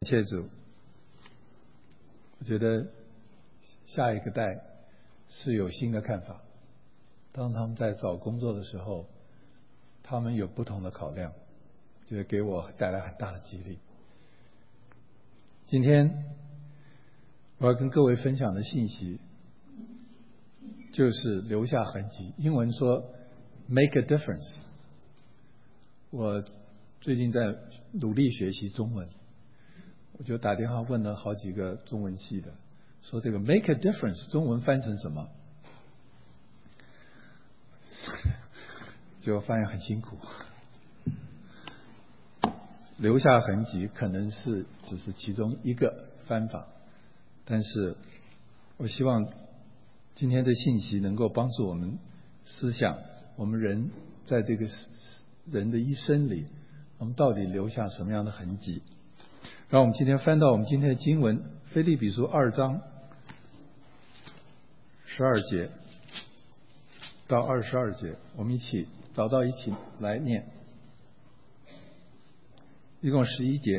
谢主，我觉得下一个代是有新的看法。当他们在找工作的时候，他们有不同的考量，觉得给我带来很大的激励。今天我要跟各位分享的信息就是留下痕迹，英文说 make a difference。 我最近在努力学习中文，我就打电话问了好几个中文系的，说这个 make a difference 中文翻成什么？结果发现很辛苦。留下痕迹可能只是其中一个方法，但是我希望今天的信息能够帮助我们思想，我们人在这个人的一生里，我们到底留下什么样的痕迹。让我们今天翻到我们今天的经文，腓立比书2章12节到22节，我们一起找到一起来念，一共11节。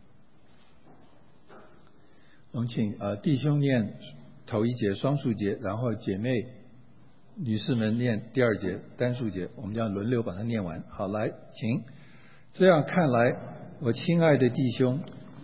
我们请弟兄念头一节双数节，然后姐妹女士们念第二节单数节，我们将轮流把它念完。好，来，请。这样看来，我亲爱的弟兄，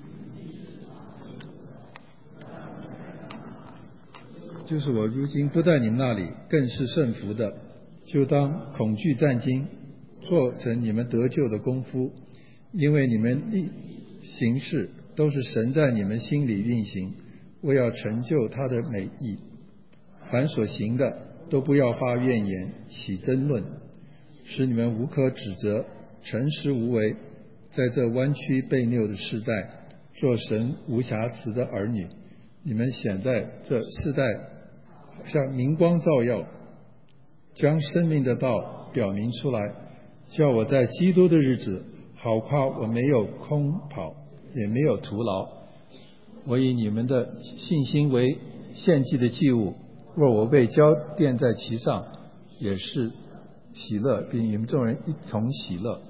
就是我如今不在你们那里，更是甚福的，就当恐惧战惊，做成你们得救的功夫，因为你们行事都是神在你们心里运行，为要成就他的美意。凡所行的，都不要发怨言，起争论，使你们无可指责，诚实无为，在这弯曲悖谬的世代，做神无瑕疵的儿女。你们显在这世代像明光照耀，将生命的道表明出来，叫我在基督的日子好夸我没有空跑，也没有徒劳。我以你们的信心为献祭的祭物，若我被浇奠在其上，也是喜乐，并与你们众人一同喜乐，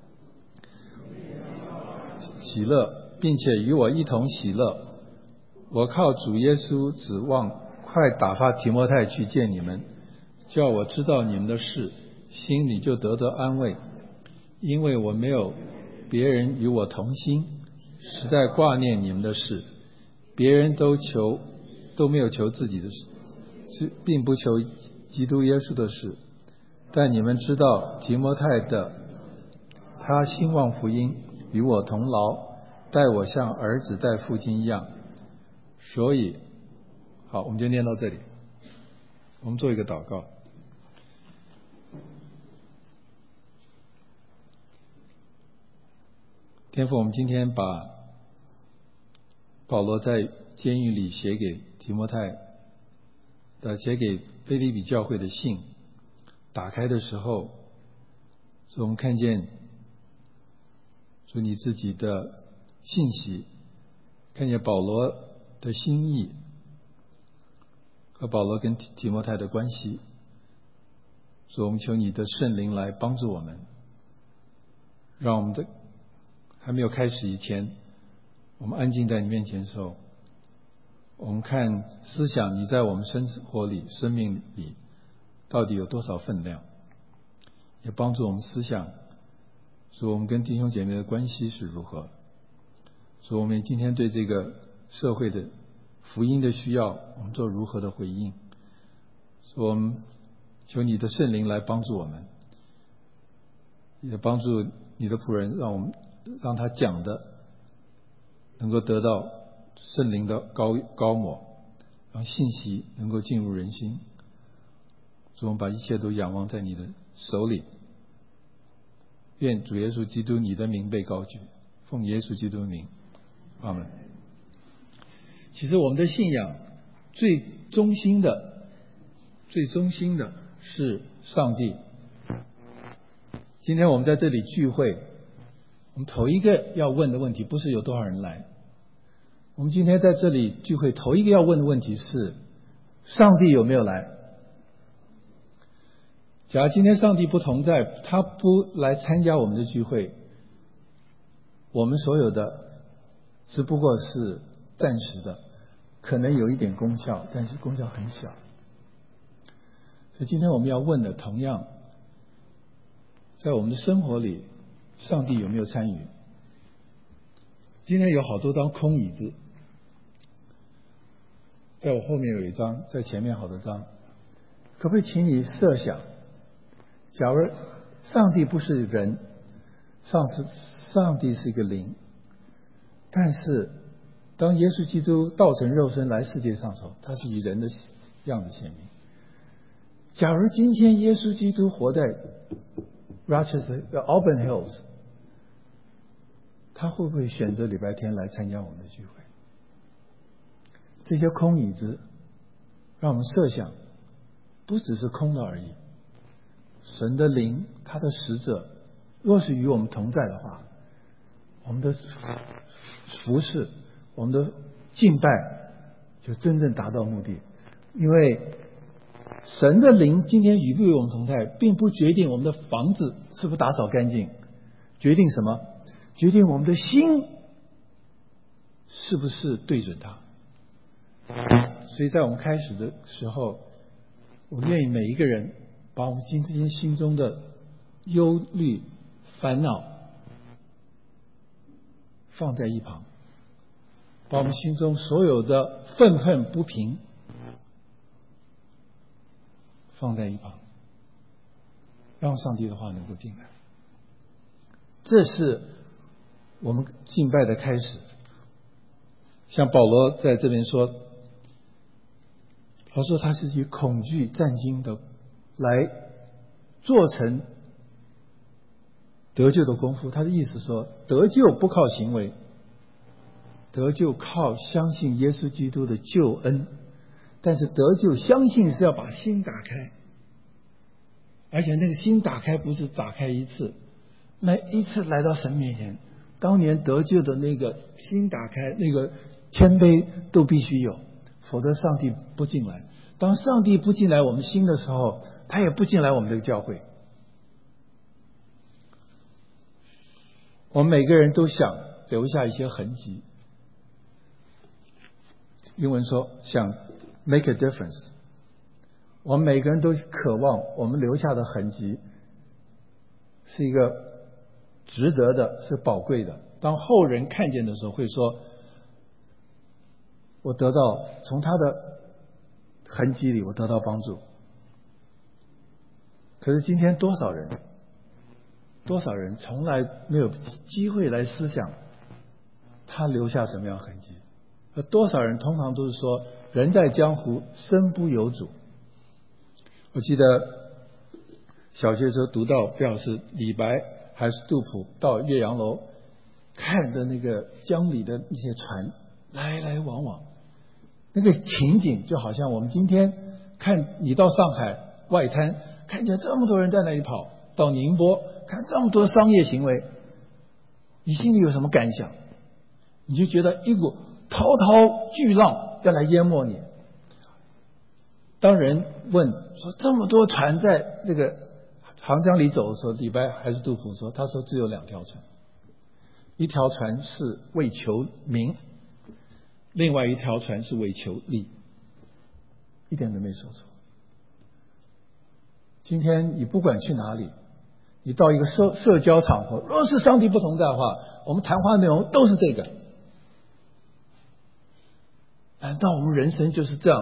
并且与我一同喜乐。我靠主耶稣指望快打发提摩太去见你们，叫我知道你们的事，心里就得安慰。因为我没有别人与我同心，实在挂念你们的事。别人都没有求自己的事，并不求基督耶稣的事。但你们知道提摩太的，他兴旺福音，与我同劳，待我像儿子待父亲一样。所以好，我们就念到这里。我们做一个祷告。天父，我们今天把保罗在监狱里写给提摩太写给腓立比教会的信打开的时候，我们看见主你自己的信息，看见保罗的心意和保罗跟提摩太的关系。所以我们求你的圣灵来帮助我们，让我们的还没有开始以前，我们安静在你面前的时候，我们看思想你在我们生活里生命里到底有多少分量，也帮助我们思想说我们跟弟兄姐妹的关系是如何，说我们今天对这个社会的福音的需要我们做如何的回应。说我们求你的圣灵来帮助我们，也帮助你的仆人，让他讲的能够得到圣灵的高抹，让信息能够进入人心。所以我们把一切都仰望在你的手里，愿主耶稣基督你的名被高举，奉耶稣基督的名，阿们。其实我们的信仰最中心的是上帝。今天我们在这里聚会，我们头一个要问的问题不是有多少人来，我们今天在这里聚会头一个要问的问题是上帝有没有来。假如今天上帝不同在，他不来参加我们的聚会，我们所有的只不过是暂时的，可能有一点功效，但是功效很小。所以今天我们要问的，同样在我们的生活里，上帝有没有参与？今天有好多张空椅子，在我后面有一张，在前面好多张，可不可以请你设想，假如上帝不是人，上帝是一个灵，但是当耶稣基督道成肉身来世界上的时候，他是以人的样子显明。假如今天耶稣基督活在 Rochester Auburn Hills， 他会不会选择礼拜天来参加我们的聚会？这些空椅子让我们设想，不只是空的而已。神的灵，他的使者若是与我们同在的话，我们的服事，我们的敬拜就真正达到目的。因为神的灵今天与不与我们同在，并不决定我们的房子是不是打扫干净，决定什么？决定我们的心是不是对准他。所以在我们开始的时候，我愿意每一个人把我们今天心中的忧虑、烦恼放在一旁，把我们心中所有的愤恨不平放在一旁，让上帝的话能够进来。这是我们敬拜的开始。像保罗在这边说，他说他是以恐惧战惊的来做成得救的功夫。他的意思说，得救不靠行为，得救靠相信耶稣基督的救恩。但是得救相信是要把心打开，而且那个心打开不是打开一次，每一次来到神面前，当年得救的那个心打开，那个谦卑都必须有，否则上帝不进来。当上帝不进来我们心的时候，他也不进来我们这个教会。我们每个人都想留下一些痕迹，英文说想 make a difference。 我们每个人都渴望我们留下的痕迹是一个值得的，是宝贵的。当后人看见的时候会说，我得到从他的痕迹里我得到帮助。可是今天多少人从来没有机会来思想他留下什么样的痕迹。多少人通常都是说，人在江湖身不由主。我记得小学时候读到，不知道是李白还是杜甫，到岳阳楼看的那个江里的那些船来来往往，那个情景就好像我们今天看你到上海外滩看见这么多人在那里跑，到宁波看这么多商业行为，你心里有什么感想？你就觉得一股滔滔巨浪要来淹没你。当人问说这么多船在这个长江里走的时候，李白还是杜甫说，他说只有2条船，一条船是为求名，另外一条船是为求利，一点都没说错。今天你不管去哪里，你到一个社交场合，若是上帝不同在的话，我们谈话内容都是这个。难道我们人生就是这样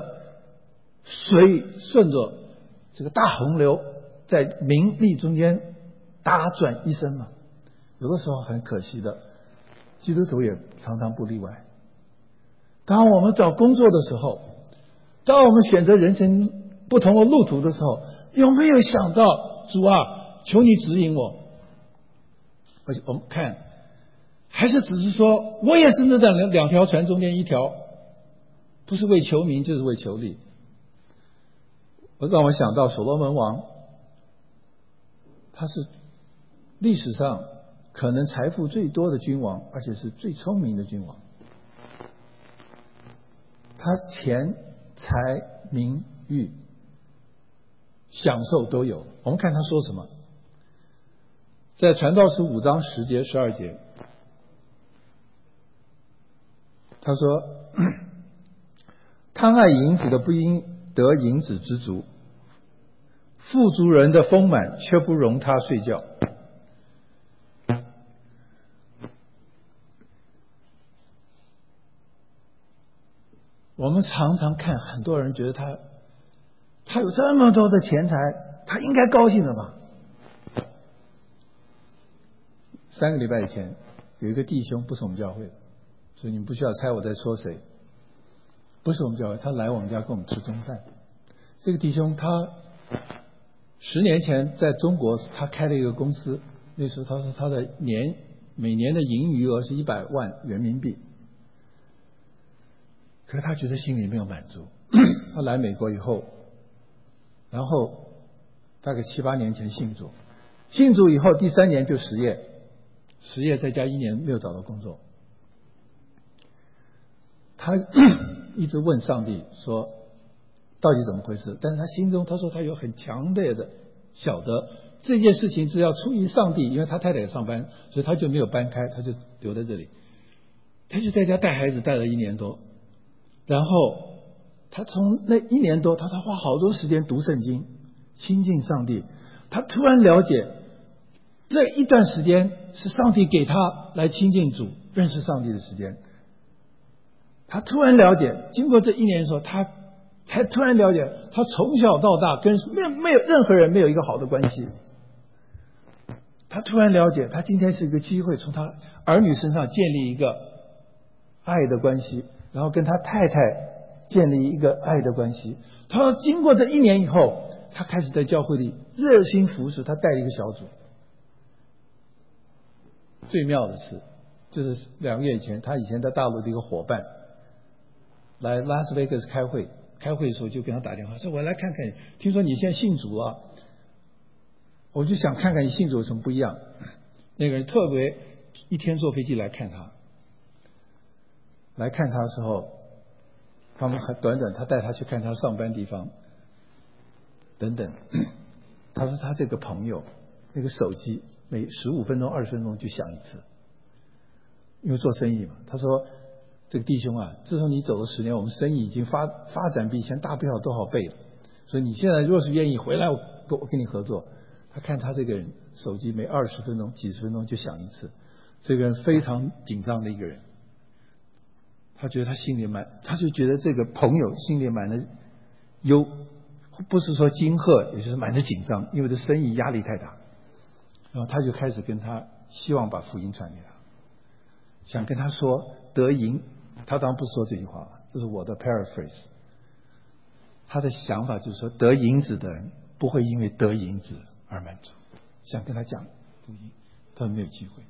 顺着这个大洪流在名利中间打转一生吗？有的时候很可惜的，基督徒也常常不例外。当我们找工作的时候，当我们选择人生不同的路途的时候，有没有想到主啊，求你指引我？而且我们看，还是只是说我也是那2条船中间一条，不是为求名就是为求利。让我想到所罗门王，他是历史上可能财富最多的君王，而且是最聪明的君王。他钱财名誉享受都有。我们看他说什么，在传道书5章10节12节， 他说贪爱银子的不应得银子之足，富足人的丰满却不容他睡觉。我们常常看很多人觉得他有这么多的钱财，他应该高兴的吧。3个礼拜以前有一个弟兄，不是我们教会的，所以你们不需要猜我在说谁，不是我们教会，他来我们家跟我们吃中饭。这个弟兄他10年前在中国他开了一个公司，那时候他说他的每年的盈余额是100万人民币，可是他觉得心里没有满足。他来美国以后，然后大概7、8年前信主以后第3年就失业再加1年没有找到工作。他一直问上帝说到底怎么回事，但是他心中他说他有很强烈的晓得这件事情只要出于上帝，因为他太太也上班，所以他就没有搬开，他就留在这里，他就在家带孩子带了1年多。然后他从那1年多，他花好多时间读圣经亲近上帝。他突然了解这一段时间是上帝给他来亲近主认识上帝的时间。他突然了解，经过这1年的时候，他才突然了解他从小到大跟没有任何人没有一个好的关系。他突然了解他今天是一个机会从他儿女身上建立一个爱的关系，然后跟他太太建立一个爱的关系。他说经过这1年以后，他开始在教会里热心服侍，他带了一个小组。最妙的是就是2个月以前，他以前在大陆的一个伙伴来拉斯维加斯开会的时候就跟他打电话说，我来看看你，听说你现在信主了，我就想看看你信主有什么不一样。那个人特别一天坐飞机来看他的时候，他们很短，他带他去看他上班地方等等。他说他这个朋友那个手机每15分钟20分钟就响一次，因为做生意嘛。他说这个弟兄啊，自从你走了10年，我们生意已经发展比以前大不了多少倍了，所以你现在若是愿意回来，我跟你合作。他看他这个人手机每20分钟几十分钟就响一次，这个人非常紧张的一个人。他觉得他就觉得这个朋友心里满了忧，不是说惊吓，也就是满了紧张，因为这生意压力太大。然后他就开始跟他希望把福音传给他，想跟他说得银。他当然不说这句话，这是我的 paraphrase。他的想法就是说，得银子的人不会因为得银子而满足，想跟他讲福音，他没有机会。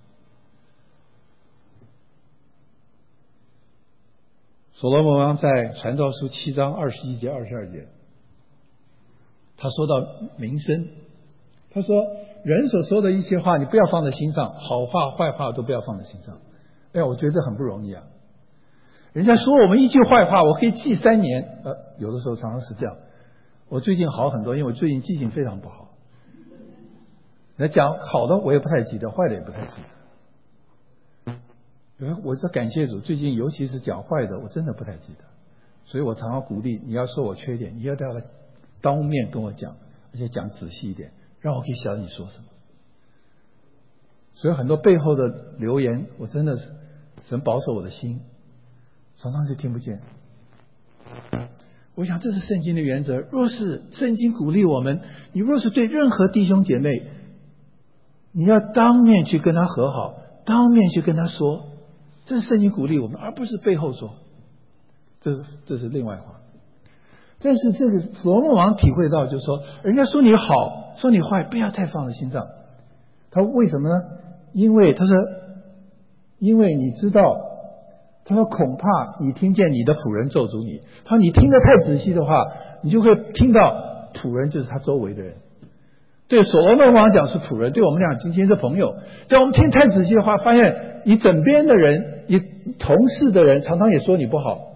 所罗门王在传道书7章21节22节，他说到名声，他说人所说的一切话你不要放在心上，好话坏话都不要放在心上。我觉得这很不容易啊。人家说我们一句坏话我可以记3年，有的时候常常是这样。我最近好很多，因为我最近记性非常不好。人家讲好的我也不太记得，坏的也不太记得。我这感谢主，最近尤其是讲坏的我真的不太记得，所以我常常鼓励你要说我缺点，你要当面跟我讲，而且讲仔细一点，让我可以晓得你说什么。所以很多背后的留言，我真的是神保守我的心，常常就听不见。我想这是圣经的原则，若是圣经鼓励我们，你若是对任何弟兄姐妹，你要当面去跟他和好，当面去跟他说，这是圣经鼓励我们，而不是背后说，这是另外话。但是这个所罗门王体会到，就是说人家说你好说你坏，不要太放在心上。他为什么呢？因为你知道，他说恐怕你听见你的仆人咒诅你。他说你听得太仔细的话，你就会听到仆人就是他周围的人。对所罗门王讲是仆人，对我们讲今天是朋友。在我们听太仔细的话，发现你枕边的人，你同事的人常常也说你不好。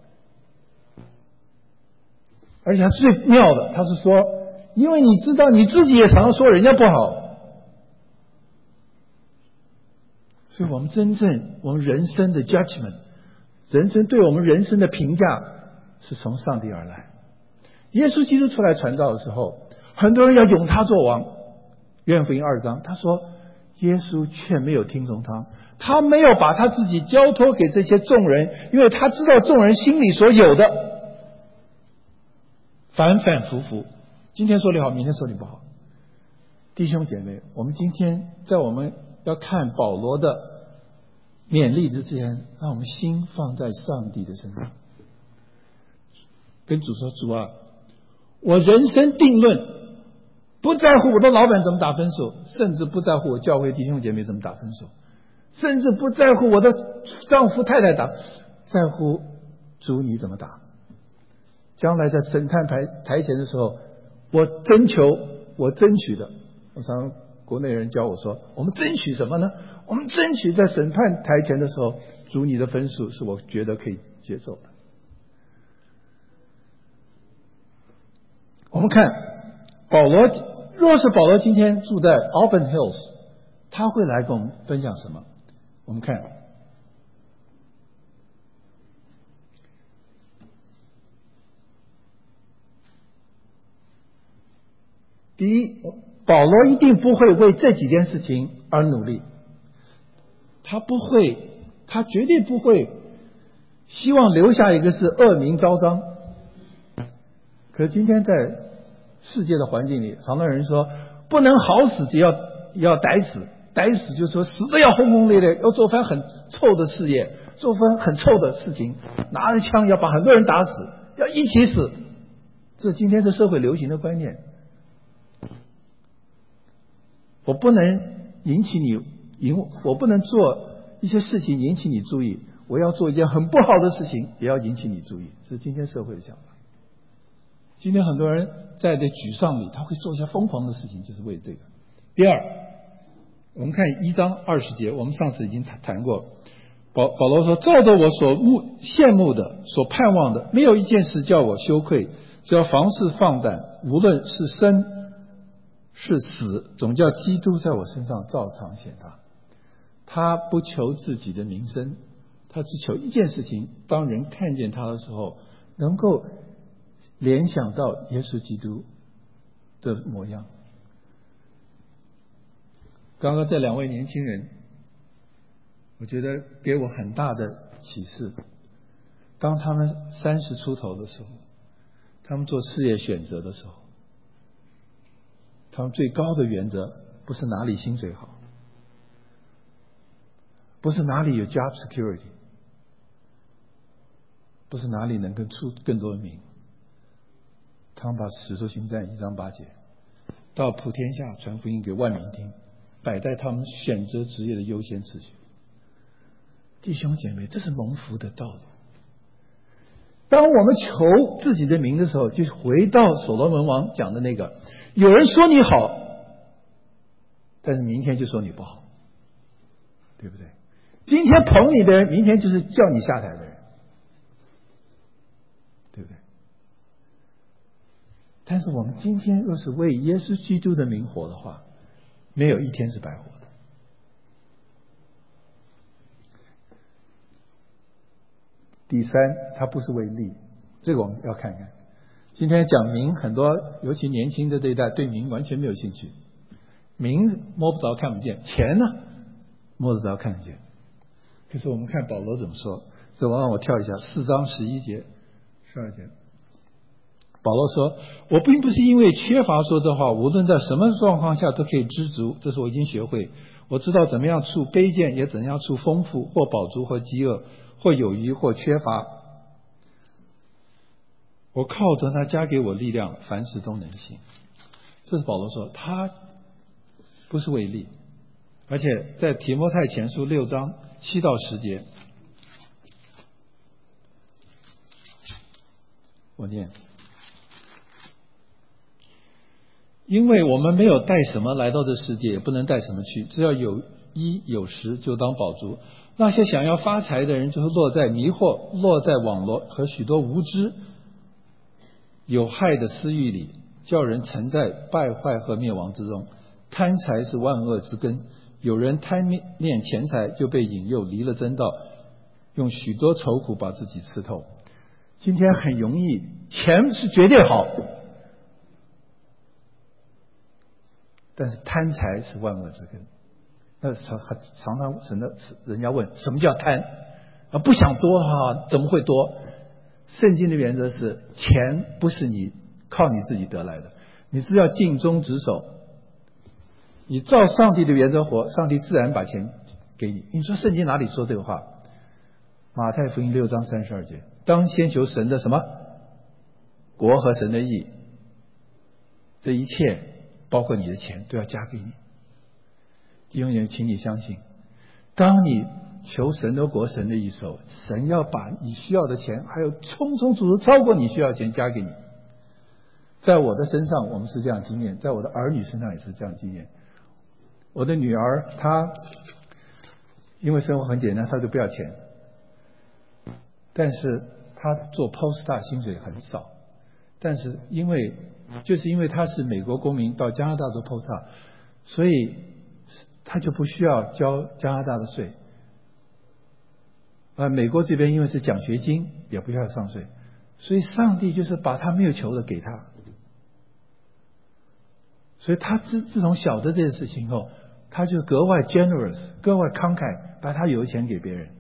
而且他最妙的，他是说因为你知道你自己也常常说人家不好，所以我们人生的 judgment 人生对我们人生的评价是从上帝而来。耶稣基督出来传道的时候，很多人要拥他做王。约翰福音2章他说，耶稣却没有听从他，他没有把他自己交托给这些众人，因为他知道众人心里所有的反反复复，今天说你好，明天说你不好。弟兄姐妹，我们今天在我们要看保罗的勉励之前，让我们心放在上帝的身上，跟主说，主啊，我人生定论不在乎我的老板怎么打分数，甚至不在乎我教会弟兄姐妹怎么打分数，甚至不在乎我的丈夫太太打，在乎主你怎么打。将来在审判台前的时候，我征求，我争取的。我常国内人教我说，我们争取什么呢？我们争取在审判台前的时候，主你的分数是我觉得可以接受的。我们看保罗，若是保罗今天住在 Auburn Hills， 他会来跟我们分享什么？我们看第一，保罗一定不会为这几件事情而努力，他绝对不会希望留下一个是恶名昭彰。可是今天在世界的环境里，常常有人说不能好死就要歹死，歹死就是说死的要轰轰烈烈，要做番很臭的事业，做番很臭的事情，拿着枪要把很多人打死，要一起死，这是今天的社会流行的观念。我不能我不能做一些事情引起你注意，我要做一件很不好的事情也要引起你注意，这是今天社会的想法。今天很多人在这沮丧里，他会做一些疯狂的事情，就是为这个。第二，我们看1章20节，我们上次已经谈过，保罗说，照着我所羡慕的，所盼望的，没有一件事叫我羞愧，只要凡事放胆，无论是生是死，总叫基督在我身上照常显大。他不求自己的名声，他只求一件事情，当人看见他的时候，能够联想到耶稣基督的模样。刚刚这2位年轻人，我觉得给我很大的启示。当他们30出头的时候，他们做事业选择的时候，他们最高的原则不是哪里薪水好，不是哪里有 job security， 不是哪里能够出更多的名。他们把使徒行传1章8节，到普天下传福音给万民听，摆在他们选择职业的优先次序。弟兄姐妹，这是蒙福的道路。当我们求自己的名的时候，就回到所罗门王讲的那个，有人说你好，但是明天就说你不好，对不对？今天捧你的人，明天就是叫你下台的人，对不对？但是我们今天若是为耶稣基督的名活的话，没有一天是白活的。第三，他不是为利，这个我们要看看。今天讲名，很多尤其年轻的这一代对名完全没有兴趣，名摸不着看不见，钱呢摸得着看得见。可是我们看保罗怎么说，这让我跳一下4章11节12节。保罗说，我并不是因为缺乏说这话，无论在什么状况下都可以知足，这是我已经学会。我知道怎么样处卑贱，也怎样处丰富，或饱足，或饥饿，或有余，或缺乏。我靠着他加给我力量，凡事都能行。这是保罗说，他不是为利。而且在提摩太前书6章7到10节，我念，因为我们没有带什么来到这世界，也不能带什么去，只要有衣有食就当饱足。那些想要发财的人，就是落在迷惑，落在网罗和许多无知有害的私欲里，叫人沉在败坏和灭亡之中。贪财是万恶之根，有人贪恋钱财，就被引诱离了真道， 用许多愁苦把自己刺透。今天很容易，钱是绝对好，但是贪财是万恶之根。那常常人家问什么叫贪啊？不想多啊，怎么会多？圣经的原则是，钱不是你靠你自己得来的，你是要尽忠职守。你照上帝的原则活，上帝自然把钱给你。你说圣经哪里说这个话？马太福音6章32节，当先求神的什么国和神的义，这一切包括你的钱都要加给你。弟兄姐妹，请你相信，当你求神的国神的义时候，神要把你需要的钱还有充充足足超过你需要的钱加给你。在我的身上我们是这样经验，在我的儿女身上也是这样经验。我的女儿她因为生活很简单，她就不要钱，但是她做 postdoc 薪水很少，但是因为她是美国公民到加拿大做 postdoc， 所以她就不需要交加拿大的税。美国这边因为是奖学金也不需要上税，所以上帝就是把她没有求的给她。所以她自从晓得这件事情后，她就格外 generous， 格外慷慨，把她有的钱给别人。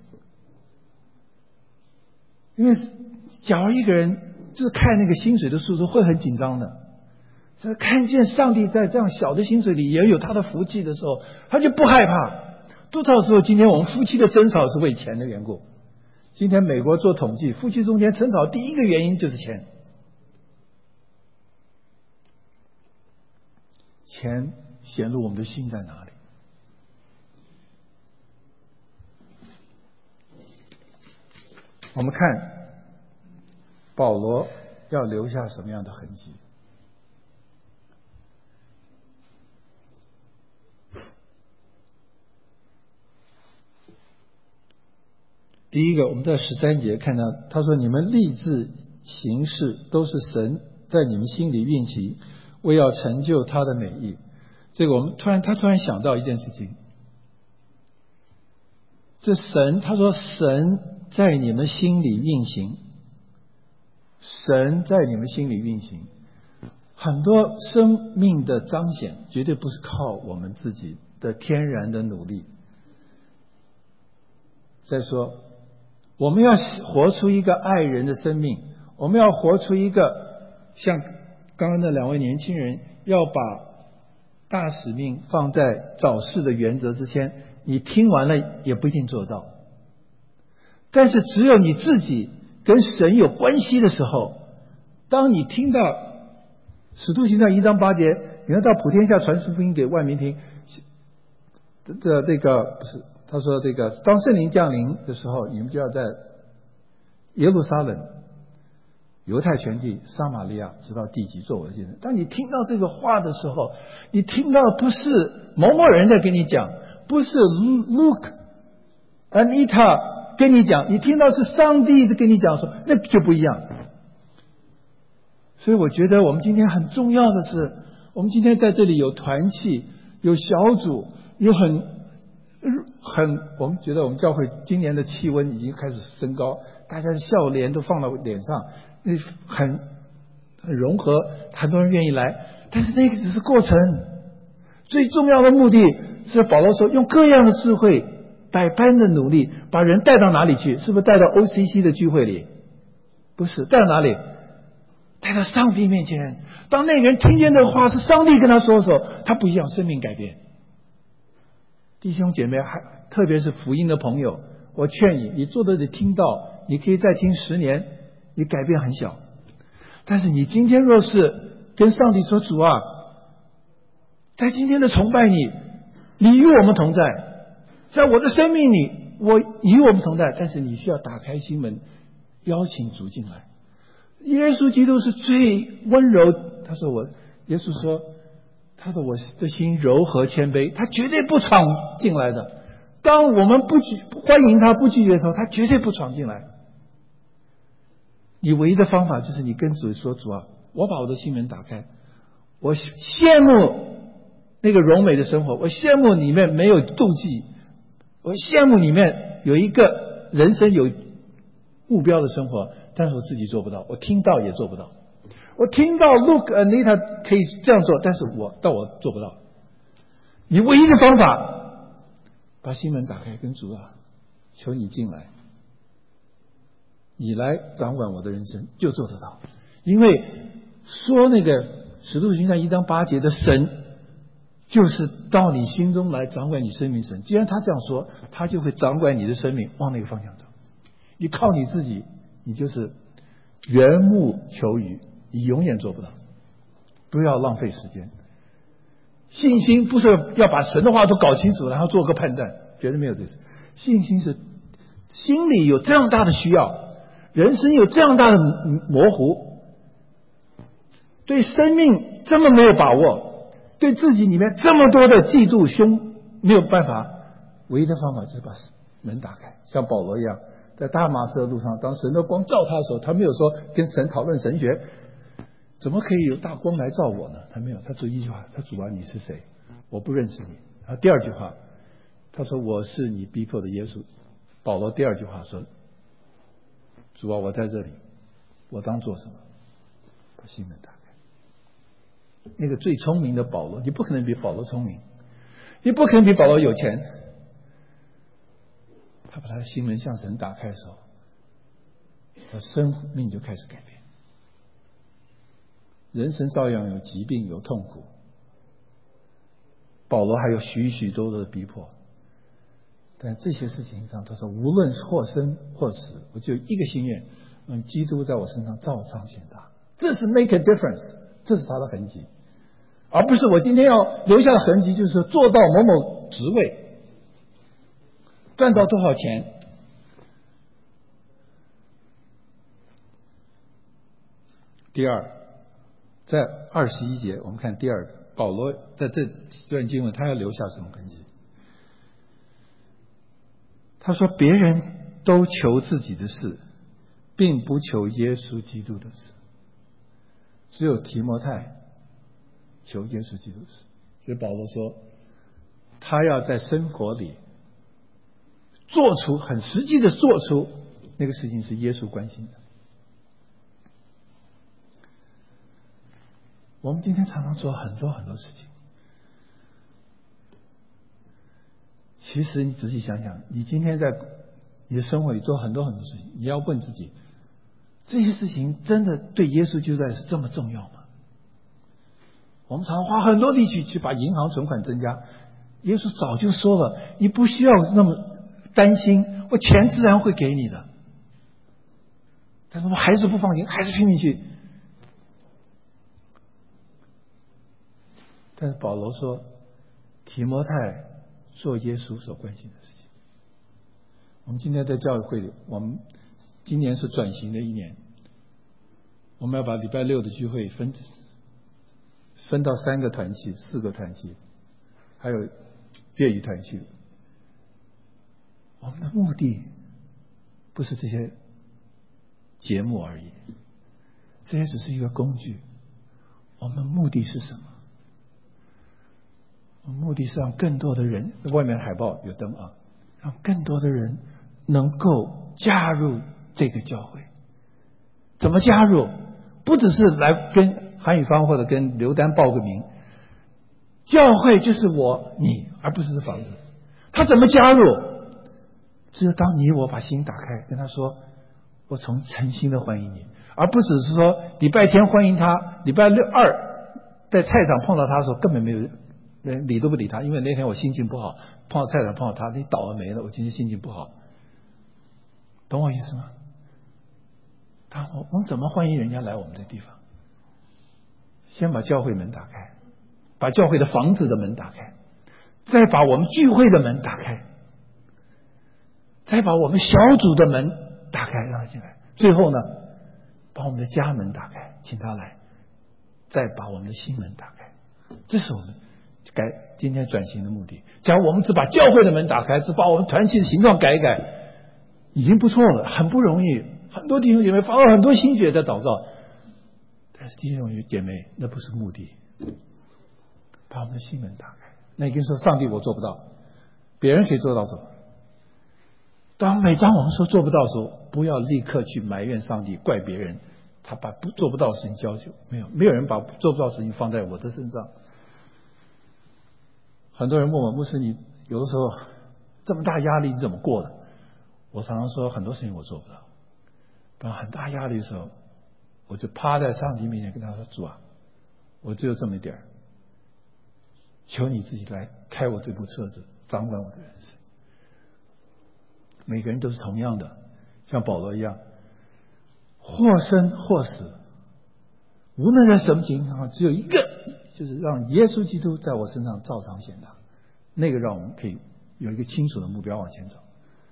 因为假如一个人就是看那个薪水的数字会很紧张的，这看见上帝在这样小的薪水里也有他的福气的时候，他就不害怕。多少时候今天我们夫妻的争吵是为钱的缘故。今天美国做统计，夫妻中间争吵第一个原因就是钱。钱显露我们的心在哪里。我们看保罗要留下什么样的痕迹。第一个，我们在13节看到他说，你们立志行事都是神在你们心里运行，为要成就他的美意。这个他突然想到一件事情，这神，他说神在你们心里运行，神在你们心里运行。很多生命的彰显绝对不是靠我们自己的天然的努力。再说我们要活出一个爱人的生命，我们要活出一个像刚刚那2位年轻人，要把大使命放在早逝的原则之前，你听完了也不一定做到。但是只有你自己跟神有关系的时候，当你听到使徒行传1章8节，你要到普天下传福音给万民听，这个不是，他说这个当圣灵降临的时候，你们就要在耶路撒冷、犹太全地、撒玛利亚直到地极做我的见证。当你听到这个话的时候，你听到不是某某人在跟你讲，不是 Luke、Anita 跟你讲，你听到是上帝在跟你讲说，那就不一样。所以我觉得我们今天很重要的是，我们今天在这里有团契，有小组，有我们觉得我们教会今年的气温已经开始升高，大家的笑脸都放到脸上，很融合，很多人愿意来。但是那个只是过程，最重要的目的是保罗说用各样的智慧，百般的努力，把人带到哪里去？是不是带到 OCC 的聚会里？不是，带到哪里？带到上帝面前。当那个人听见这话是上帝跟他说的时候，他不一样，生命改变。弟兄姐妹，特别是福音的朋友，我劝你，你坐在这里听到，你可以再听10年，你改变很小。但是你今天若是跟上帝说，主啊，在今天的崇拜你与我们同在，在我的生命里我与我们同在，但是你需要打开心门，邀请主进来。耶稣基督是最温柔，耶稣说他说我的心柔和谦卑，他绝对不闯进来的。当我们不欢迎他、不拒绝的时候，他绝对不闯进来。你唯一的方法就是你跟主说，主啊，我把我的心门打开，我羡慕那个柔美的生活，我羡慕里面没有妒忌，我羡慕里面有一个人生有目标的生活，但是我自己做不到，我听到也做不到。我听到 Look Anita 可以这样做，但是我做不到。你唯一的方法，把心门打开，跟主啊，求你进来，你来掌管我的人生，就做得到。因为说那个使徒行传1章8节的神，就是到你心中来掌管你生命神。既然他这样说，他就会掌管你的生命往那个方向走。你靠你自己，你就是缘木求鱼，你永远做不到。不要浪费时间。信心不是要把神的话都搞清楚，然后做个判断，绝对没有这事。信心是心里有这样大的需要，人生有这样大的模糊，对生命这么没有把握，对自己里面这么多的嫉妒凶没有办法，唯一的方法就是把门打开，像保罗一样，在大马士的路上，当神的光照他的时候，他没有说跟神讨论神学，怎么可以有大光来照我呢？他没有，他只一句话，他主啊，你是谁？我不认识你。然后第二句话，他说我是你逼迫的耶稣。保罗第二句话说，主啊，我在这里，我当做什么？把心门打开。那个最聪明的保罗，你不可能比保罗聪明，你不可能比保罗有钱。他把他的心门向神打开的时候，他生命就开始改变。人生照样有疾病，有痛苦。保罗还有许许多多的逼迫，但这些事情上，他说无论或生或死，我就一个心愿，让基督在我身上照常显大。这是 make a difference， 这是他的痕迹，而不是我今天要留下的痕迹，就是说做到某某职位，赚到多少钱。第二，在21节，我们看第二个，保罗在这段经文，他要留下什么痕迹？他说：“别人都求自己的事，并不求耶稣基督的事，只有提摩太求耶稣基督的事。”所以保罗说，他要在生活里做出很实际的做出那个事情是耶稣关心的。我们今天常常做很多很多事情，其实你仔细想想，你今天在你的生活里做很多很多事情，你要问自己，这些事情真的对耶稣基督是这么重要吗？我们常常花很多力气去把银行存款增加，耶稣早就说了，你不需要那么担心，我钱自然会给你的。但是我们还是不放心，还是拼命去。但是保罗说，提摩太做耶稣所关心的事情。我们今天在教会里，我们今年是转型的一年，我们要把礼拜六的聚会分到3个团契、4个团契，还有粤语团契。我们的目的不是这些节目而已，这些只是一个工具。我们目的是什么？目的是让更多的人，外面海报有灯啊，让更多的人能够加入这个教会。怎么加入？不只是来跟韩宇芳或者跟刘丹报个名，教会就是我你，而不是房子。他怎么加入？只有当你我把心打开，跟他说我从诚心的欢迎你，而不只是说礼拜天欢迎他，礼拜二在菜场碰到他的时候根本没有理都不理他，因为那天我心情不好，碰到菜场碰到他，你倒了霉了，我今天心情不好，懂我意思吗？我们怎么欢迎人家来我们的地方？先把教会门打开，把教会的房子的门打开，再把我们聚会的门打开，再把我们小组的门打开，让他进来。最后呢，把我们的家门打开，请他来，再把我们的心门打开。这是我们今天转型的目的。假如我们只把教会的门打开，只把我们团契的形状改一改，已经不错了，很不容易。很多弟兄姐妹花了很多心血在祷告，但是弟兄姐妹，那不是目的。把我们的心门打开。那你跟说，上帝我做不到，别人可以做到什么？ 每当我们说做不到的时候，不要立刻去埋怨上帝，怪别人，他把做不到的事情交给没有人把做不到的事情放在我的身上。很多人问我，牧师，你有的时候这么大压力你怎么过的？我常常说很多事情我做不到，当很大压力的时候，我就趴在上帝面前跟他说，主啊，我只有这么一点，求你自己来开我这部车子，掌管我的人生。每个人都是同样的，像保罗一样，或生或死，无论在什么情况，只有一个，就是让耶稣基督在我身上照常显大，那个让我们可以有一个清楚的目标往前走。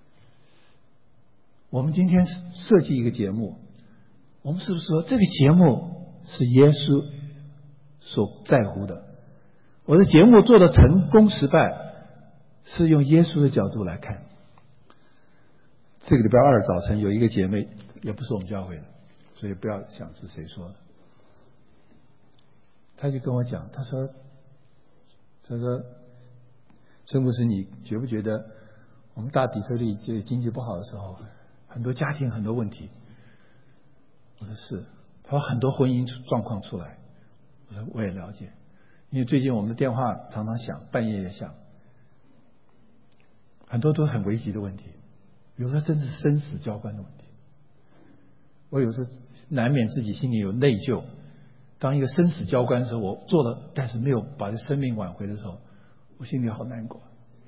我们今天设计一个节目，我们是不是说这个节目是耶稣所在乎的？我的节目做的成功失败，是用耶稣的角度来看。这个礼拜二早晨有一个姐妹，也不是我们教会的，所以不要想是谁说的。她就跟我讲，她说陈牧师，你觉不觉得我们大底特律这个经济不好的时候，很多家庭很多问题？我说是。她说很多婚姻状况出来。我说我也了解，因为最近我们的电话常常响，半夜也响，很多都很危急的问题，有时候真是生死交关的问题。我有时难免自己心里有内疚，当一个生死交关的时候，我做了但是没有把这生命挽回的时候，我心里好难过。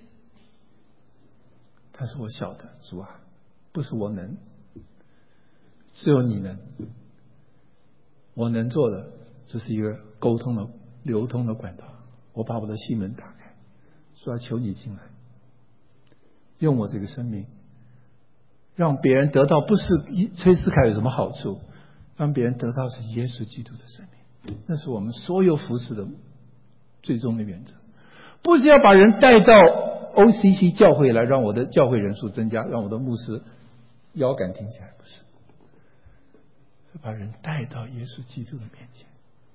但是我晓得，主啊，不是我能，只有你能。我能做的只是一个沟通的流通的管道，我把我的心门打开，说求你进来，用我这个生命让别人得到，不是崔斯凯有什么好处，让别人得到是耶稣基督的生命。那是我们所有服事的最终的原则，不是要把人带到 OCC 教会来，让我的教会人数增加，让我的牧师腰杆挺起来，不是，是把人带到耶稣基督的面前。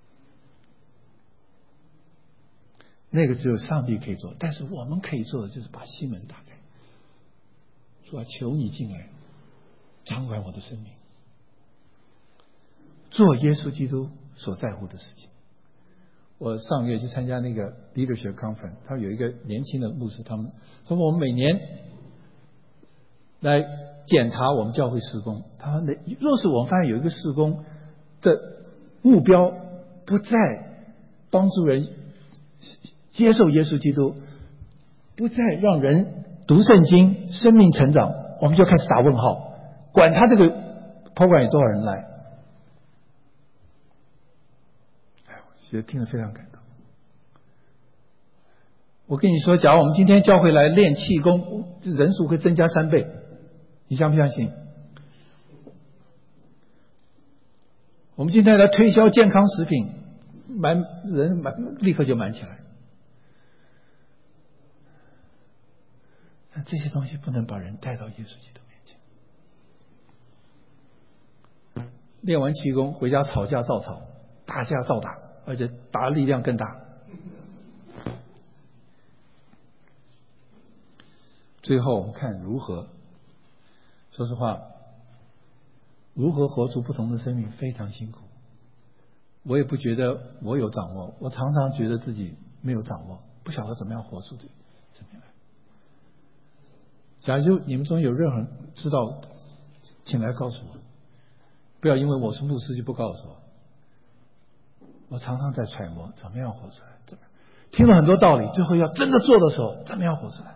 那个只有上帝可以做，但是我们可以做的就是把心门打开，说求你进来掌管我的生命，做耶稣基督所在乎的事情。我上个月去参加那个 Leadership Conference， 他有一个年轻的牧师，他们说我们每年来检查我们教会事工，他说若是我们发现有一个事工的目标不再帮助人接受耶稣基督，不再让人读圣经生命成长，我们就开始打问号，管他这个 program 有多少人来。我觉得听得非常感动。我跟你说，假如我们今天教会来练气功，人数会增加3倍，你相不相信？我们今天来推销健康食品，人立刻就满起来。但这些东西不能把人带到耶稣基督面前。练完气功回家吵架照吵，打架照打，而且打的力量更大。最后我们看如何，说实话，如何活出不同的生命非常辛苦。我也不觉得我有掌握，我常常觉得自己没有掌握，不晓得怎么样活出这生命来。假如你们中有任何人知道，请来告诉我，不要因为我是牧师就不告诉我。我常常在揣摩怎么样活出来，怎么样听了很多道理，最后要真的做的时候，怎么样活出来。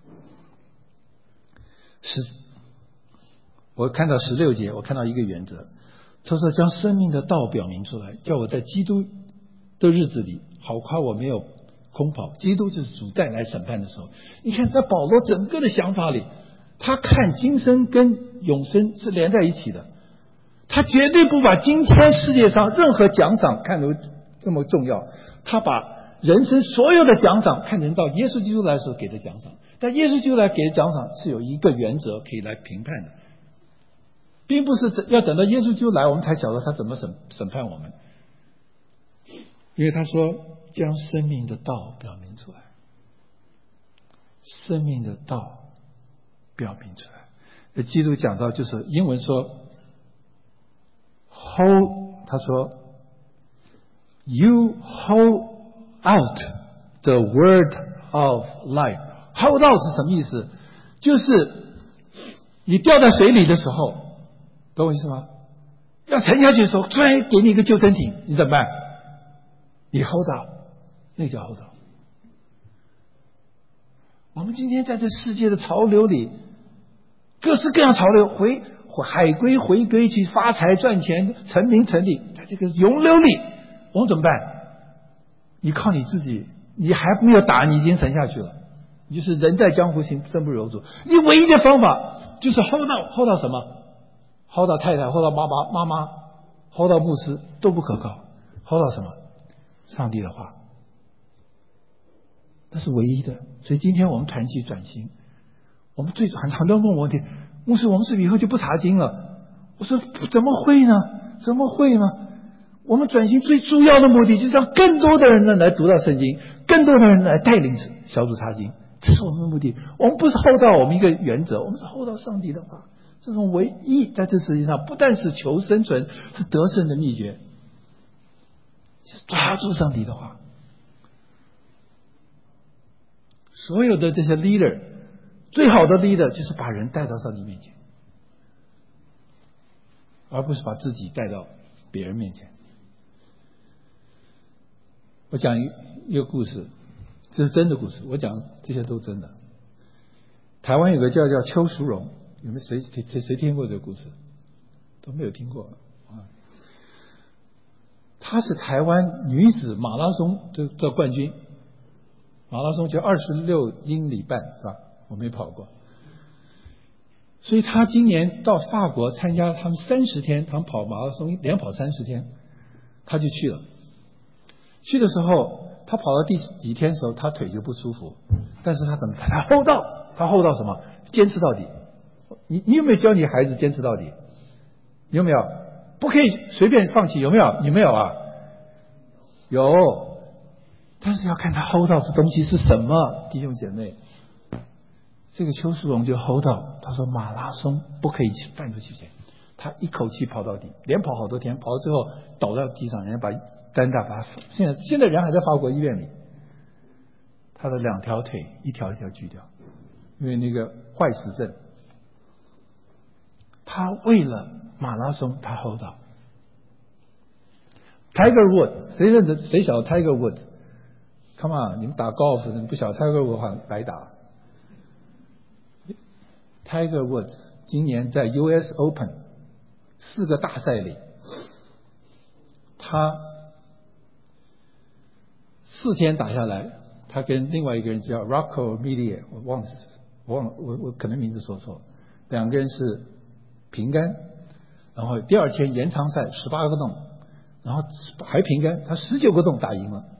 我看到16节，我看到一个原则，他说将生命的道表明出来，叫我在基督的日子里好夸我没有空跑。基督就是主再来审判的时候，你看在保罗整个的想法里，他看今生跟永生是连在一起的，他绝对不把今天世界上任何奖赏看得这么重要，他把人生所有的奖赏看成到耶稣基督来的时候给的奖赏，但耶稣基督来给的奖赏是有一个原则可以来评判的，并不是要等到耶稣基督来我们才晓得他怎么审判我们。因为他说将生命的道表明出来，生命的道表明出来， 基督讲到就是英文说 hold， 他说 You hold out the word of life。 hold out 是什么意思？就是你掉在水里的时候，懂我意思吗？要沉下去的时候，突然给你一个救生艇，你怎么办？你 hold out， 那叫 hold out。我们今天在这世界的潮流里，各式各样潮流，海归回归去发财赚钱成名成利，在这个涌流里，我们怎么办？你靠你自己，你还没有打，你已经沉下去了。你就是人在江湖行，身不由主。你唯一的方法就是 hold到什么？ hold 到太太 hold 到妈妈 hold 到牧师都不可靠。 hold 到什么？上帝的话，那是唯一的。所以今天我们团契转型，我们很多人问我问题，牧师，我们是不是以后就不查经了？我说怎么会呢？怎么会呢？我们转型最主要的目的就是让更多的人来读到圣经，更多的人来带领小组查经，这是我们的目的。我们不是 hold 到我们一个原则，我们是 hold 到上帝的话。这种唯一在这世界上不但是求生存，是得胜的秘诀，是抓住上帝的话。所有的这些 leader， 最好的 leader 就是把人带到上帝面前，而不是把自己带到别人面前。我讲一个故事，这是真的故事，我讲这些都真的。台湾有个叫邱淑荣，有没有谁听过这个故事？都没有听过啊。她是台湾女子马拉松的冠军，马拉松就26英里半是吧？我没跑过，所以她今年到法国参加他们30天，他们跑马拉松连跑30天，她就去了。去的时候，她跑到第几天的时候，她腿就不舒服，但是她怎么？她 hold 到，她 hold 到什么？坚持到底。你有没有教你孩子坚持到底？有没有？不可以随便放弃，有没有？你没有啊？有，但是要看他 hold 到这东西是什么，弟兄姐妹。这个邱淑荣就 hold 到，他说马拉松不可以半途弃权，他一口气跑到底，连跑好多天，跑到最后倒在地上，人家把担架把他，现在人还在法国医院里，他的2条腿一条一条锯掉，因为那个坏死症。他为了马拉松，他 hold 到。Tiger Woods， 谁认识？谁晓得 Tiger Woods？Come on， 你们打高尔夫，你不晓得 Tiger Woods 好像白打。Tiger Woods 今年在 US Open 4个大赛里，他4天打下来，他跟另外一个人叫 Rocco Mediate， 我忘了，我可能名字说错，2个人是平杆，然后第2天延长赛18个洞，然后还平杆，他19个洞打赢了。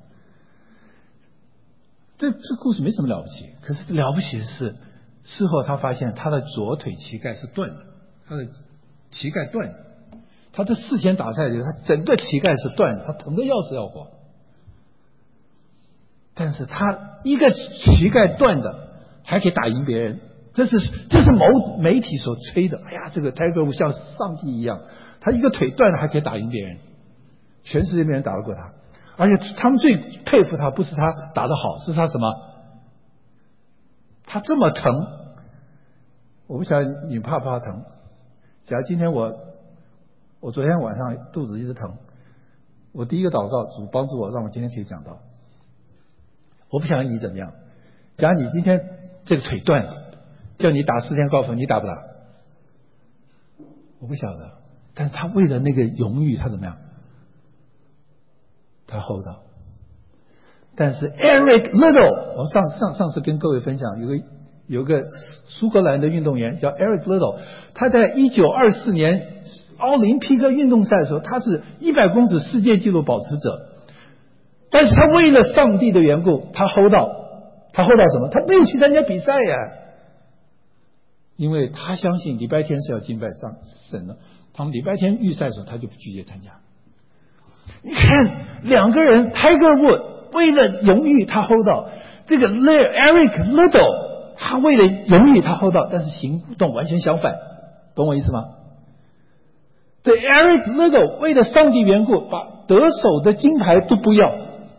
这故事没什么了不起，可是了不起的是，事后他发现他的左腿膝盖是断的，他的膝盖断的，他这4天打赛里，他整个膝盖是断的，他疼得要死要活。但是他一个膝盖断的还可以打赢别人，这是媒体所吹的。哎呀，这个 Tiger 像上帝一样，他一个腿断了还可以打赢别人，全世界没人打得过他。而且他们最佩服他，不是他打得好，是他什么？他这么疼，我不晓得你怕不怕疼？假如今天我昨天晚上肚子一直疼，我第一个祷告，主帮助我，让我今天可以讲道。我不晓得你怎么样。假如你今天这个腿断了，叫你打4天高尔夫，你打不打？我不晓得。但是他为了那个荣誉，他怎么样？他 hold 到。但是 Eric Liddell， 我上次跟各位分享，有个苏格兰的运动员叫 Eric Liddell， 他在1924年奥林匹克运动赛的时候，他是100公尺世界纪录保持者。但是他为了上帝的缘故，他 hold 到什么？他没有去参加比赛呀，因为他相信礼拜天是要敬拜神的。他们礼拜天预赛的时候，他就不拒绝参加。你看2个人 ，Tiger Woods 为了荣誉他 hold 到，这个 Eric Liddell 他为了荣誉他 hold 到，但是行动完全相反，懂我意思吗？对 Eric Liddell 为了上帝缘故，把得手的金牌都不要。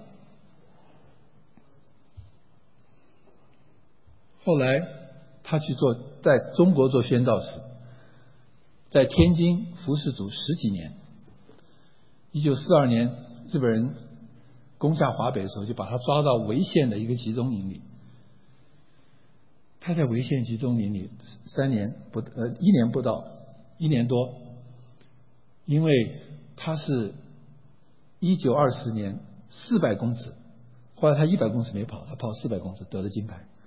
后来他去做，在中国做宣教士，在天津服侍主10几年。1942年日本人攻下华北的时候，就把他抓到潍县的一个集中营里。他在潍县集中营里1年不到，1年多，因为他是1920年400公尺，后来他100公尺没跑，他跑400公尺得了金牌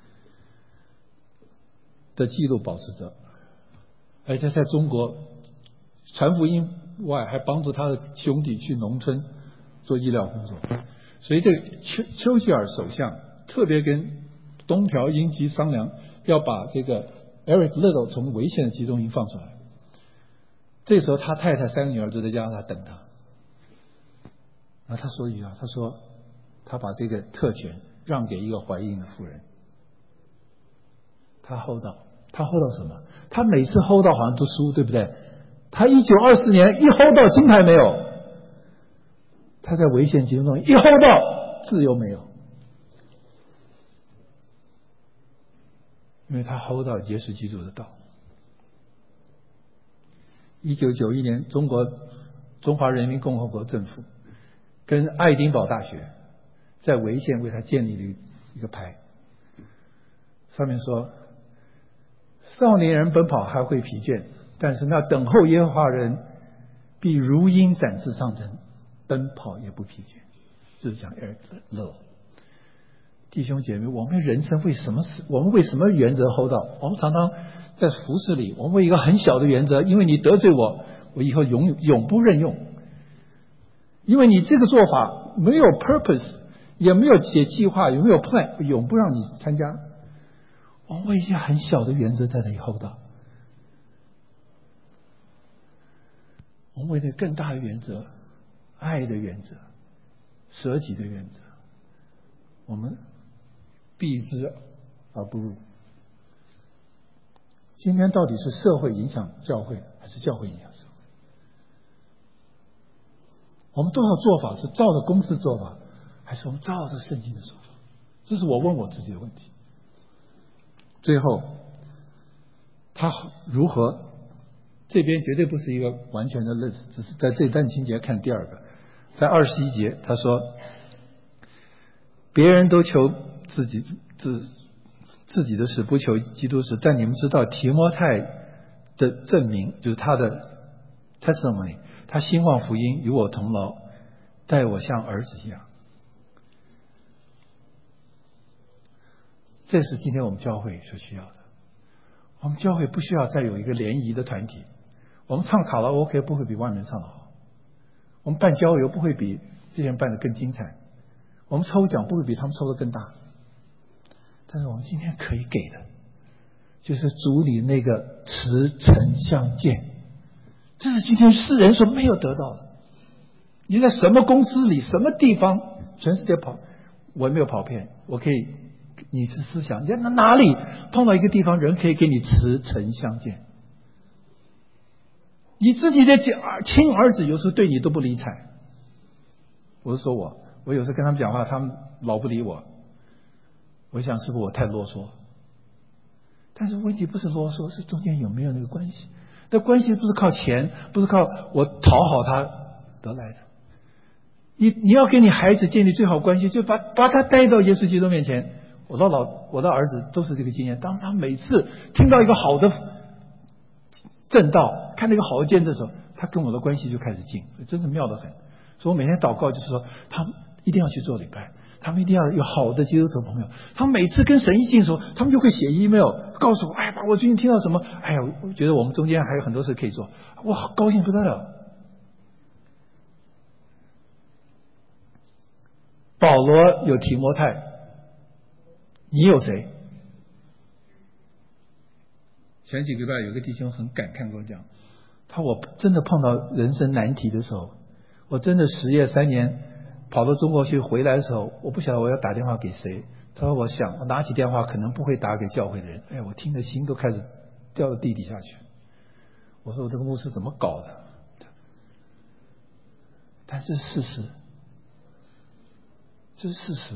的纪录保持者，而且在中国传福音外，还帮助他的兄弟去农村做医疗工作。所以这个丘吉尔首相特别跟东条英机商量，要把这个 Eric Liddell 从潍县的集中营放出来。这时候他太太3个女儿都在家让他等他。然后他说一句话，他说他把这个特权让给一个怀孕的妇人。他 hold 到什么？他每次 hold 到好像都输，对不对？他1924年一 hold 到金牌没有，他在潍县集中营一 hold 到自由没有，因为他 hold 到耶稣基督的道。1991年，中华人民共和国政府跟爱丁堡大学在潍县为他建立了一个牌，上面说：少年人奔跑还会疲倦，但是那等候耶和华人必如鹰展翅上腾，奔跑也不疲倦。就是讲 Eric Liddell。弟兄姐妹，我们人生我们为什么原则 hold 到？我们常常在服事里，我们为一个很小的原则，因为你得罪我以后永不任用。因为你这个做法没有 purpose， 也没有写计划，也没有 plan， 永不让你参加。我们为一些很小的原则在那里 hold 到，我们为那更大的原则，爱的原则，舍己的原则，我们避之而不入。今天到底是社会影响教会，还是教会影响社会？我们多少做法是照着公司做法，还是我们照着圣经的做法？这是我问我自己的问题。最后他如何，这边绝对不是一个完全的认识，只是在这段情节看第二个。在21节他说，别人都求自己的事，不求基督事，但你们知道提摩太的证明，就是他的 testimony， 他兴旺福音，与我同劳，待我像儿子一样。这是今天我们教会所需要的。我们教会不需要再有一个联谊的团体，我们唱卡拉 OK 不会比外面唱得好，我们办郊游不会比之前办得更精彩，我们抽奖不会比他们抽得更大。但是我们今天可以给的，就是主里那个慈诚相见，这是今天世人所没有得到的。你在什么公司里，什么地方，全世界跑，我没有跑遍，我可以，你是思想，你在哪里碰到一个地方，人可以给你慈诚相见。你自己的亲儿子有时候对你都不理睬，我是说我有时候跟他们讲话，他们老不理我，我想是不是我太啰嗦？但是问题不是啰嗦，是中间有没有那个关系。那关系不是靠钱，不是靠我讨好他得来的。你要跟你孩子建立最好关系，就把他带到耶稣基督面前。我的儿子都是这个经验，当他每次听到一个好的正道，看到一个好的见证的时候，他跟我的关系就开始近，真是妙得很。所以我每天祷告就是说，他们一定要去做礼拜，他们一定要有好的基督徒朋友。他们每次跟神一近的时候，他们就会写 email 告诉我，哎呀，我最近听到什么，哎呀，我觉得我们中间还有很多事可以做，我好高兴不得了。保罗有提摩太，你有谁？前几个礼拜有个弟兄很感慨跟我讲，我真的碰到人生难题的时候，我真的10业3年跑到中国去回来的时候，我不晓得我要打电话给谁， 他说我想我拿起电话可能不会打给教会的人，哎，我听的心都开始掉到地底下去。我说我这个牧师怎么搞的？但是事实，这是事实。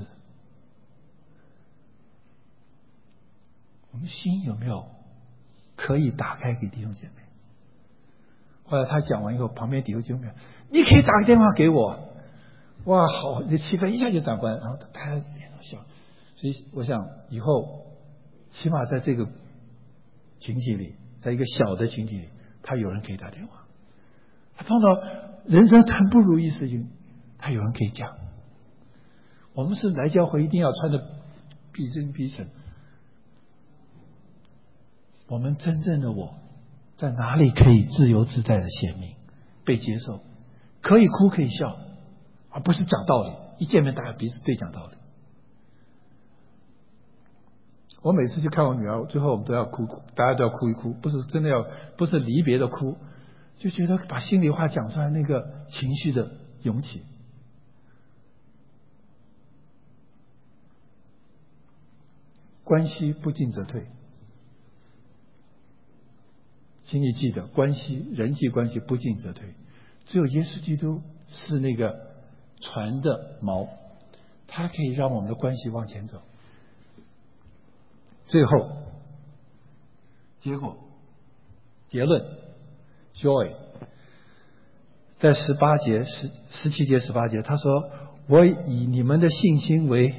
我们心有没有可以打开给弟兄姐妹？后来他讲完以后，旁边弟兄姐妹，你可以打个电话给我。哇，好，那气氛一下就转过来，然后他拍脸上笑。所以我想以后起码在这个群体里，在一个小的群体里，他有人可以打电话。他碰到人生很不如意事情，他有人可以讲。我们是来教会一定要穿的逼真逼诚。我们真正的我在哪里可以自由自在的显明，被接受，可以哭可以笑，而不是讲道理，一见面大家彼此对讲道理。我每次去看我女儿，最后我们都要哭，大家都要哭一哭，不是真的要，不是离别的哭，就觉得把心里话讲出来，那个情绪的涌起。关系不进则退，请你记得，关系人际关系不进则退，只有耶稣基督是那个船的锚，它可以让我们的关系往前走。最后结果结论 joy 在18节17节18节，他说我以你们的信心为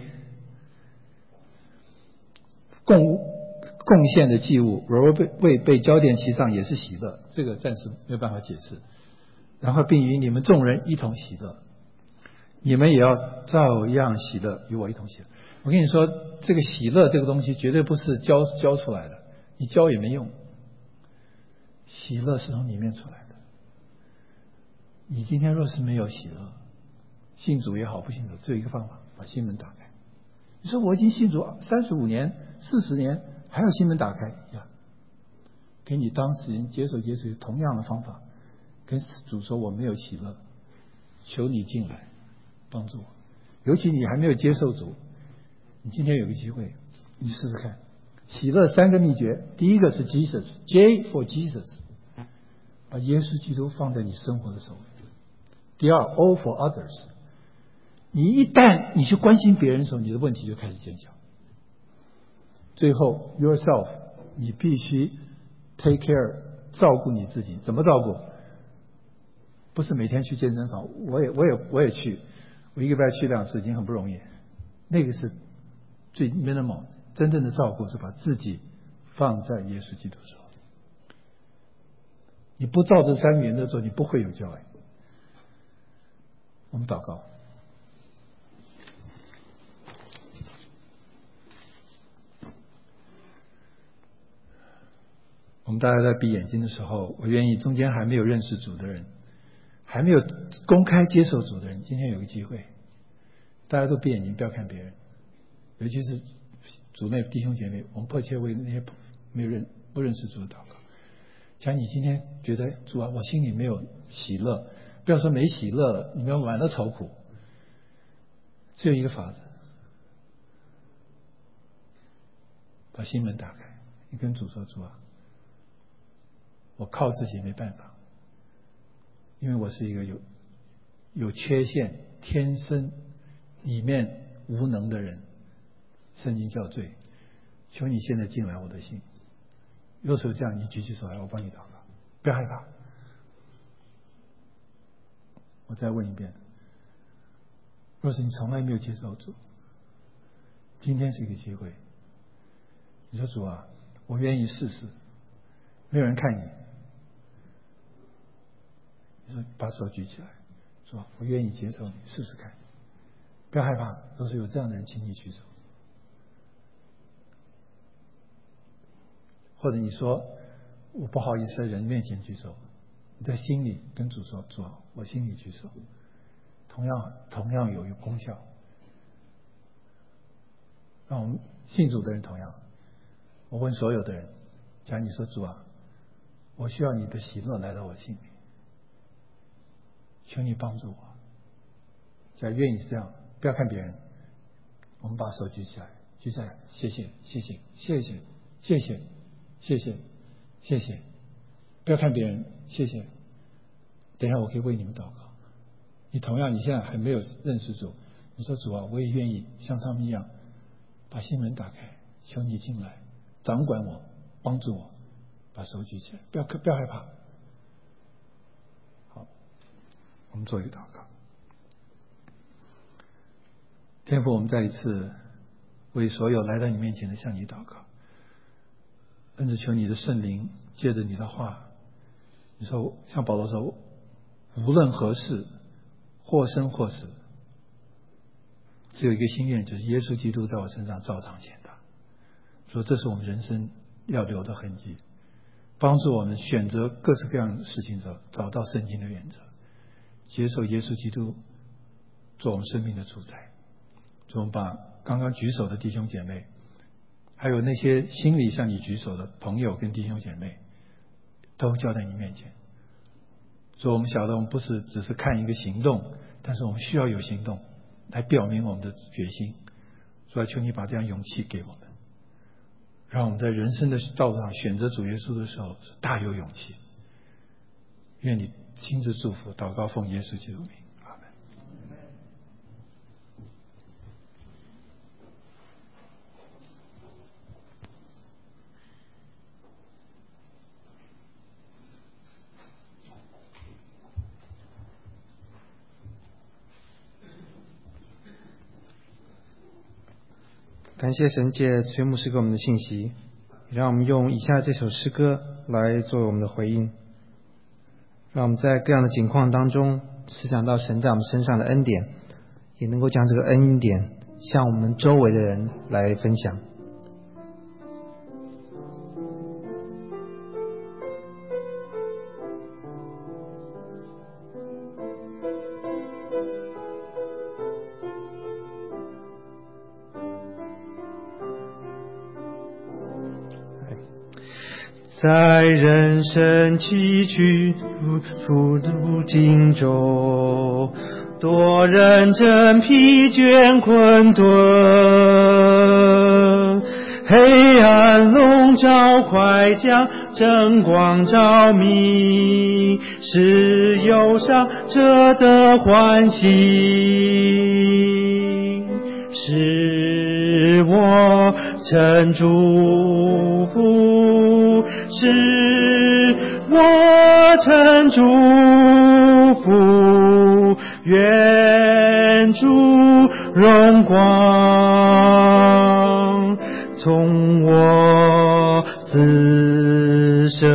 贡献的祭物，而为被浇奠其上也是喜乐。这个暂时没有办法解释。然后并与你们众人一同喜乐，你们也要照样喜乐，与我一同喜乐。我跟你说，这个喜乐这个东西绝对不是教出来的，你教也没用。喜乐是从里面出来的。你今天若是没有喜乐，信主也好，不信主，只有一个方法，把心门打开。你说我已经信主35年、40年，还有心门打开呀？给你当事人接受耶稣同样的方法，跟主说我没有喜乐，求你进来帮助我。尤其你还没有接受主，你今天有个机会，你试试看。喜乐3个秘诀，第一个是 Jesus，J for Jesus， 把耶稣基督放在你生活的首位。第二 O for others， 你一旦你去关心别人的时候，你的问题就开始减小。最后 yourself， 你必须 take care， 照顾你自己。怎么照顾？不是每天去健身房，我也去，我1个礼拜去2次已经很不容易。那个是最 minimal， 真正的照顾是把自己放在耶稣基督手里。你不照这3个原则做，你不会有教爱。我们祷告。我们大家在闭眼睛的时候，我愿意中间还没有认识主的人，还没有公开接受主的人，今天有个机会，大家都闭眼睛，不要看别人，尤其是主内弟兄姐妹，我们迫切为那些不认识主的祷告。假如你今天觉得主啊，我心里没有喜乐，不要说没喜乐了，你们满了愁苦，只有一个法子，把心门打开，你跟主说，主啊，我靠自己没办法，因为我是一个有缺陷、天生里面无能的人，圣经叫罪，求你现在进来我的心。若是这样，你举起手来，我帮你祷告，不要害怕。我再问一遍，若是你从来没有接受主，今天是一个机会。你说主啊，我愿意试试，没有人看你。你说把手举起来，说我愿意接受你，试试看，不要害怕。若是有这样的人，请你举手。或者你说我不好意思在人面前举手，你在心里跟主说，主啊，我心里举手，同样有功效。让我们信主的人同样，我问所有的人，假如你说主啊，我需要你的喜乐来到我心里，求你帮助我。假如愿意这样，不要看别人，我们把手举起来， 举起来，谢谢，谢谢，谢谢，谢谢，谢谢，谢谢。不要看别人，谢谢。等一下我可以为你们祷告。你同样，你现在还没有认识主，你说主啊，我也愿意像他们一样，把心门打开，求你进来，掌管我，帮助我，把手举起来，不要害怕。好，我们做一个祷告。天父，我们再一次为所有来到你面前的向你祷告，恩主，求你的圣灵借着你的话，你说像保罗说，无论何事，或生或死，只有一个心愿，就是耶稣基督在我身上照常显大。说这是我们人生要留的痕迹，帮助我们选择各式各样的事情时，找到圣经的原则，接受耶稣基督做我们生命的主宰。我们把刚刚举手的弟兄姐妹，还有那些心里向你举手的朋友跟弟兄姐妹，都交在你面前。所以我们晓得我们不是只是看一个行动，但是我们需要有行动来表明我们的决心。所以求你把这样勇气给我们，让我们在人生的道路上选择主耶稣的时候是大有勇气。愿你亲自祝福，祷告奉耶稣基督名。 感谢神借崔牧师给我们的信息，让我们用以下这首诗歌来作为我们的回应，让我们在各样的境况当中思想到神在我们身上的恩典，也能够将这个恩典向我们周围的人来分享。在人生崎岖途径中，多人正疲倦困顿，黑暗笼罩，快将真光照明，是忧伤者的欢喜，使我曾祝福，使我曾祝福，愿主荣光从我四舍，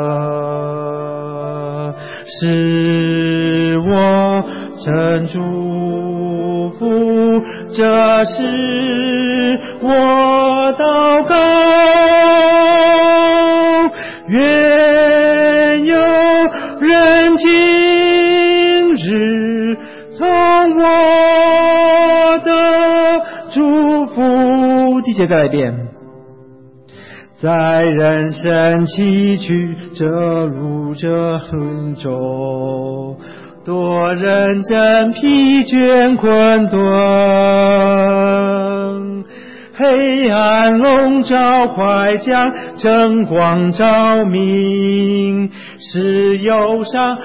使我曾祝福，这是我祷告。愿有人今日从我的祝福。第几个再来一遍。在人生崎岖这路这痕中，多人正疲倦困顿，黑暗笼罩，快将真光照明，使忧伤